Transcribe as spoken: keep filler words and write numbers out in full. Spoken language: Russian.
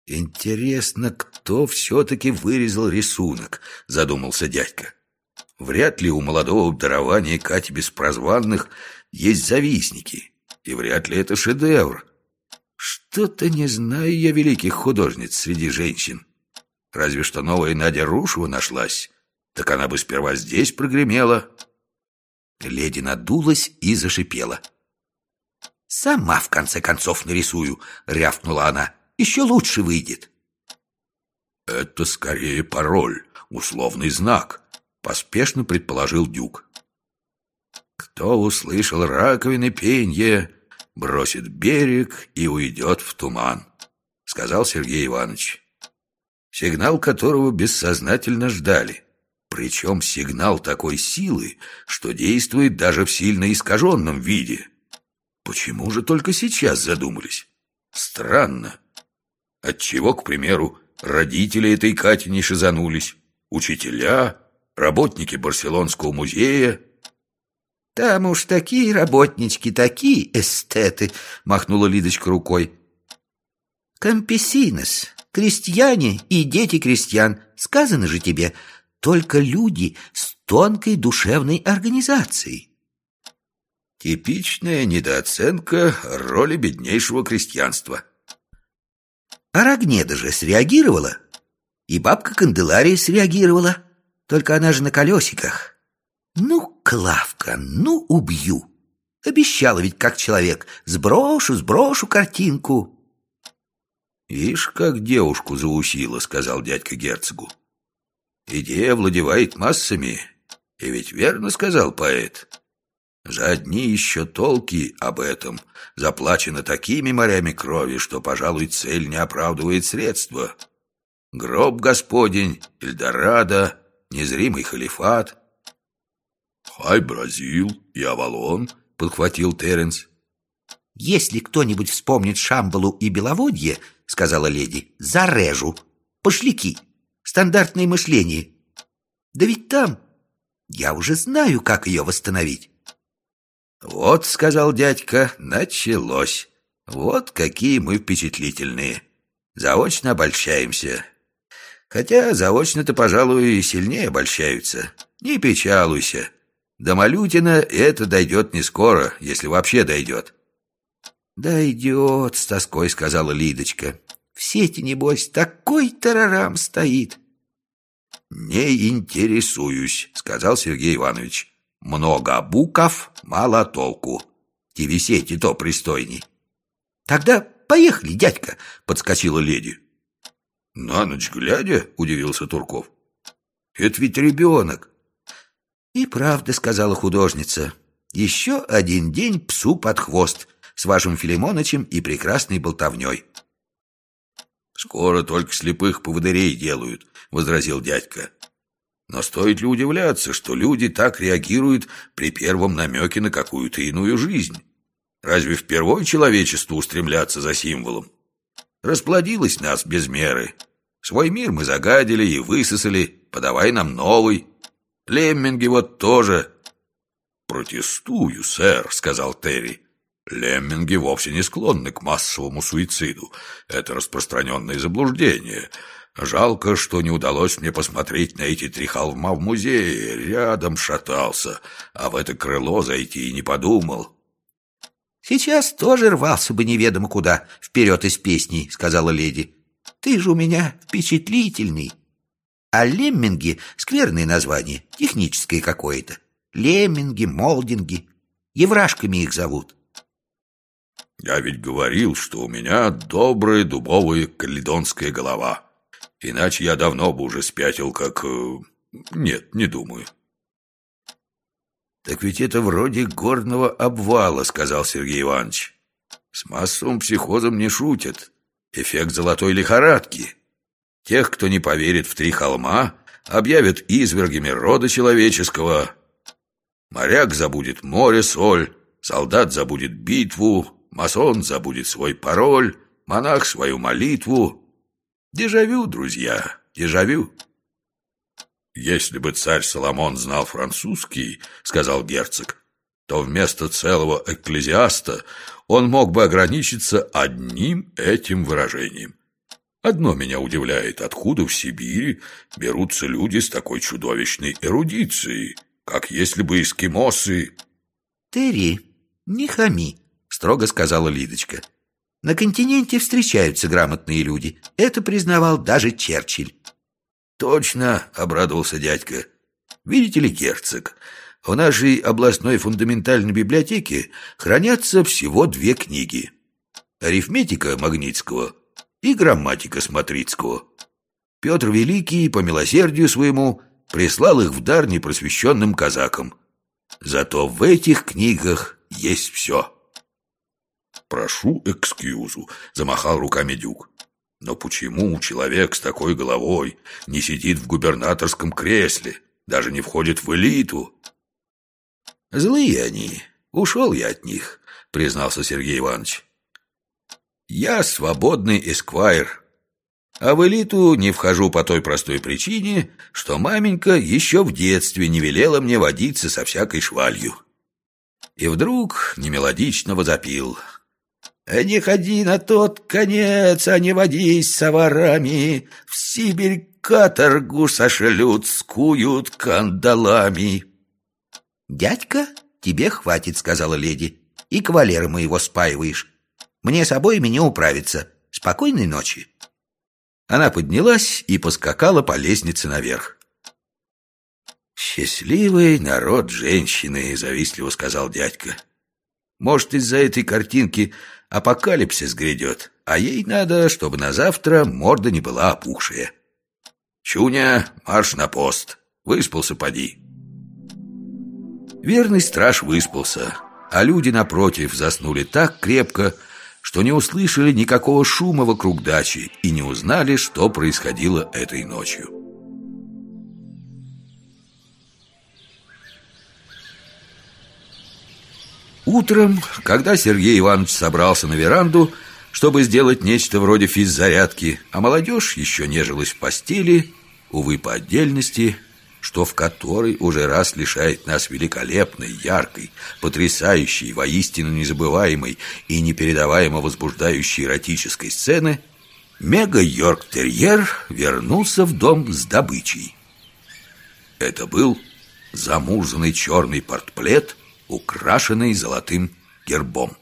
Интересно, кто все-таки вырезал рисунок, задумался дядька. Вряд ли у молодого дарования Кати Беспрозванных есть завистники, и вряд ли это шедевр. Что-то не знаю я великих художниц среди женщин. Разве что новая Надя Рушева нашлась, так она бы сперва здесь прогремела. Леди надулась и зашипела. «Сама, в конце концов, нарисую», — рявкнула она. «Еще лучше выйдет». «Это скорее пароль, условный знак», — поспешно предположил Дюк. «Кто услышал раковины пенье, бросит берег и уйдет в туман», — сказал Сергей Иванович. Сигнал которого бессознательно ждали. Причем сигнал такой силы, что действует даже в сильно искаженном виде. Почему же только сейчас задумались? Странно. Отчего, к примеру, родители этой Кати не шизанулись? Учителя? Работники Барселонского музея? «Там уж такие работнички, такие эстеты», — махнула Лидочка рукой. «Кампесинос, крестьяне и дети крестьян, сказано же тебе, только люди с тонкой душевной организацией». Типичная недооценка роли беднейшего крестьянства. А Рогнеда же среагировала, и бабка Канделария среагировала, только она же на колесиках. Ну, Клавка, ну убью. Обещала ведь как человек: сброшу, сброшу картинку. «Вишь, как девушку заусила», — сказал дядька герцогу. «Идея овладевает массами, и ведь верно сказал поэт. За одни еще толки об этом заплачено такими морями крови, что, пожалуй, цель не оправдывает средства. Гроб Господень, Эльдорадо, незримый халифат». «Хай Бразил и Авалон», — подхватил Теренс. «Если кто-нибудь вспомнит Шамбалу и Беловодье, — сказала леди, — зарежу. Пошляки, стандартное мышление. Да ведь там я уже знаю, как ее восстановить». «Вот, — сказал дядька, — началось. Вот какие мы впечатлительные. Заочно обольщаемся. Хотя заочно-то, пожалуй, и сильнее обольщаются. Не печалуйся. До Малютина это дойдет не скоро, если вообще дойдет». «Дойдет, — с тоской сказала Лидочка. В сети, небось, такой тарарам стоит». «Не интересуюсь, — сказал Сергей Иванович. Много буков, мало толку. Ти-ви-сети то пристойней». «Тогда поехали, дядька, — подскочила леди. «На ночь глядя, — удивился Турков. — Это ведь ребенок». «И правда, — сказала художница, — еще один день псу под хвост с вашим Филимонычем и прекрасной болтовней». «Скоро только слепых поводырей делают, — возразил дядька. Но стоит ли удивляться, что люди так реагируют при первом намеке на какую-то иную жизнь? Разве впервой человечеству устремляться за символом? Расплодилось нас без меры. Свой мир мы загадили и высосали, подавай нам новый. Лемминги вот тоже». «Протестую, сэр, — сказал Терри. Лемминги вовсе не склонны к массовому суициду. Это распространенное заблуждение. Жалко, что не удалось мне посмотреть на эти три холма в музее. Рядом шатался, а в это крыло зайти и не подумал». «Сейчас тоже рвался бы неведомо куда, вперед из песней, — сказала леди. Ты же у меня впечатлительный. А лемминги — скверное название, техническое какое-то. Лемминги, молдинги. Еврашками их зовут». «Я ведь говорил, что у меня добрая дубовая каледонская голова. Иначе я давно бы уже спятил, как... Нет, не думаю». «Так ведь это вроде горного обвала, — сказал Сергей Иванович. С массовым психозом не шутят. Эффект золотой лихорадки. Тех, кто не поверит в три холма, объявят извергами рода человеческого. Моряк забудет море, соль, солдат забудет битву, масон забудет свой пароль, монах свою молитву. Дежавю, друзья, дежавю». «Если бы царь Соломон знал французский, — сказал герцог, — то вместо целого экклезиаста он мог бы ограничиться одним этим выражением. Одно меня удивляет, откуда в Сибири берутся люди с такой чудовищной эрудицией, как если бы эскимосы... Терри, не хами, строго сказала Лидочка. На континенте встречаются грамотные люди. Это признавал даже Черчилль. Точно, обрадовался дядька. Видите ли, герцог, в нашей областной фундаментальной библиотеке хранятся всего две книги. Арифметика Магнитского и грамматика Смотрицкого. Петр Великий, по милосердию своему, прислал их в дар непросвещенным казакам. Зато в этих книгах есть все. «Прошу экскьюзу», — замахал руками Дюк. «Но почему человек с такой головой не сидит в губернаторском кресле, даже не входит в элиту?» «Злые они, ушел я от них», — признался Сергей Иванович. «Я свободный эсквайр, а в элиту не вхожу по той простой причине, что маменька еще в детстве не велела мне водиться со всякой швалью». И вдруг немелодично возопил: «Не ходи на тот конец, а не водись с ворами, в Сибирь каторгу сошлют, скуют кандалами». «Дядька, тебе хватит», — сказала леди, — «и кавалера моего спаиваешь. Мне с обоими не управиться. Спокойной ночи». Она поднялась и поскакала по лестнице наверх. «Счастливый народ женщины», — завистливо сказал дядька. «Может, из-за этой картинки апокалипсис грядет, а ей надо, чтобы на завтра морда не была опухшая. Чуня, марш на пост, выспался поди». Верный страж выспался, а люди, напротив, заснули так крепко, что не услышали никакого шума вокруг дачи и не узнали, что происходило этой ночью. Утром, когда Сергей Иванович собрался на веранду, чтобы сделать нечто вроде физзарядки, а молодежь еще нежилась в постели, увы, по отдельности, что в которой уже раз лишает нас великолепной, яркой, потрясающей, воистину незабываемой и непередаваемо возбуждающей эротической сцены, мега-йорк-терьер вернулся в дом с добычей. Это был замурзанный черный портплет, украшенный золотым гербом.